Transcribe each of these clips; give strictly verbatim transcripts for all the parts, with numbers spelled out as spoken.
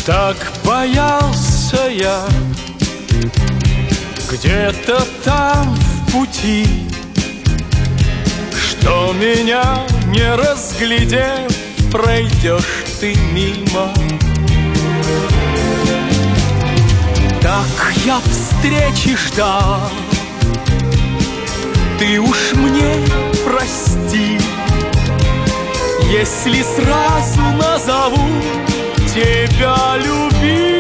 Так боялся я где-то там в пути, что меня, не разглядев, пройдешь ты мимо. Так я встречи ждал, ты уж мне прости, если сразу назову тебя любимой.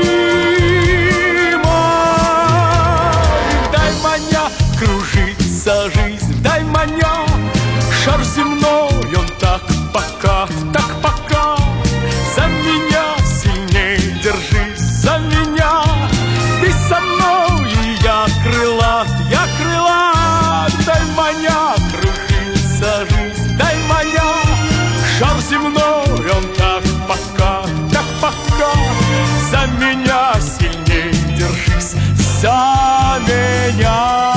Дай маня кружится жизнь, дай маня шар земной, он так пока, так пока. За меня сильней держись, за меня. Ты со мной, и я крылат, я крылат. Дай маня кружится жизнь, дай маня шар земной, он так пока, так пока. За меня сильней держись, за меня.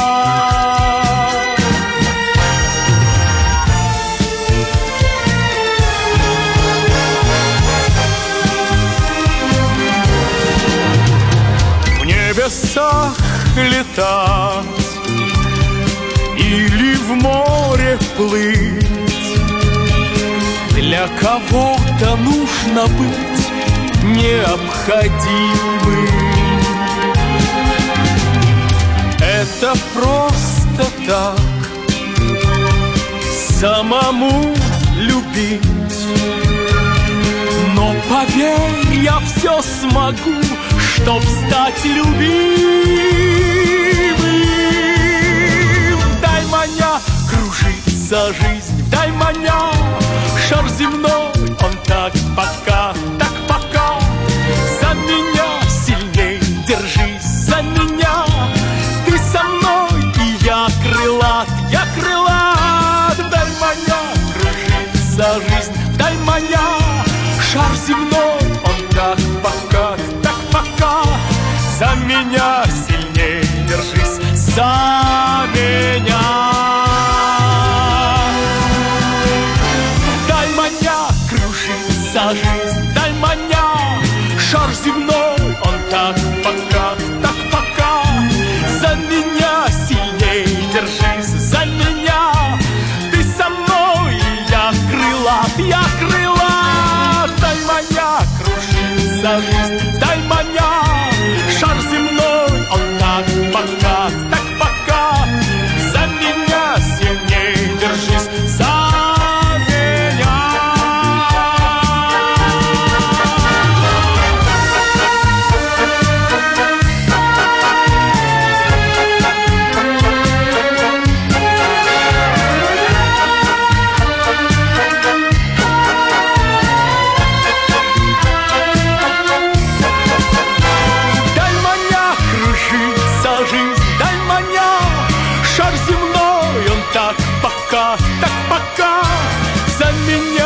В небесах летать или в море плыть, для кого-то нужно быть необходимым. Это просто так, самому любить. Но поверь, я все смогу, чтоб стать любимым. Дай маня кружится жизнь, дай маня шар земной, он так пока, так пока. За меня сильней держись, за меня. Ты со мной, и я крылат, я крылат. Дай маня кружится жизнь, дай маня шар земной, он так пока, так пока. За меня сильней держись, за меня. За жизнь, дай маня шар земной, он так пока, так пока. За меня сильней держись, за меня. Ты со мной, и я крылат, я крылат. Дай маня кружится жизнь, дай маня шар земной, он так пока, так пока. За меня сильней держись, за так пока, так пока. За меня